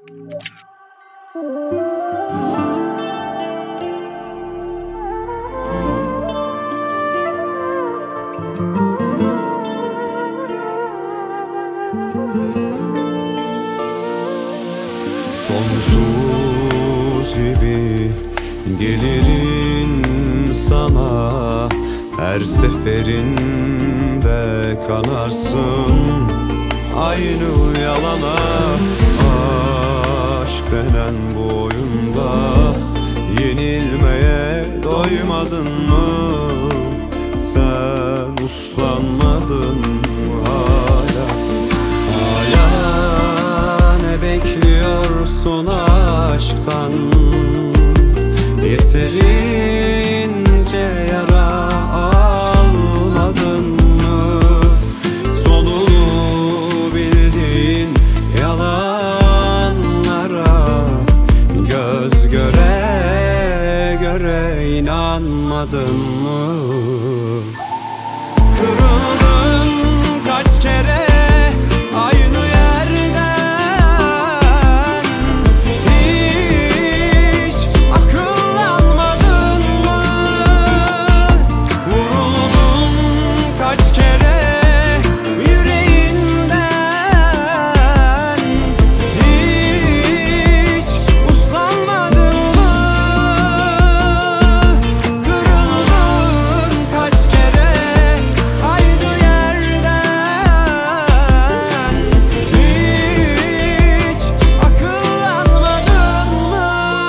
Sonsuz gibi gelirim sana, her seferinde kanarsın aynı yalana. Aşk denen bu oyunda yenilmeye doymadın mı? Sen uslanmadın mı hala? Hala ne bekliyorsun aşktan? Yeterince yara almadın mı? Sonunu bildiğin yalanlara göz göre göre inanmadın mı? Kırıldın kaç kere aynı yerden, hiç akıllanmadın mı? Vuruldun kaç kere yüreğinden, hiç uslanmadın mı? Kırıldın kaç kere aynı yerden, hiç akıllanmadın mı?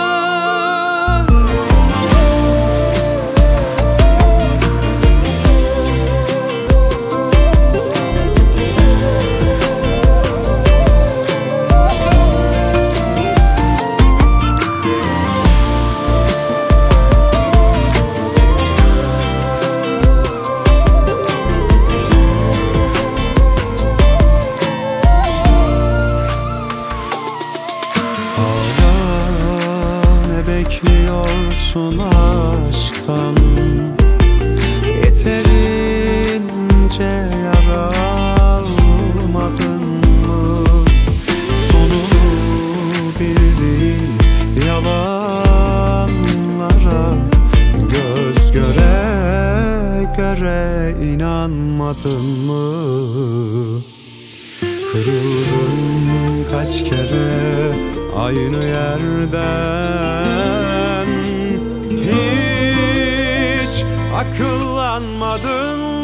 Hala ne bekliyorsun aşktan? Yeterince yara almadın mı? Sonunu bildiğin yalanlara göz göre göre inanmadın mı? Kırıldın kaç kere aynı yerden, hiç akıllanmadın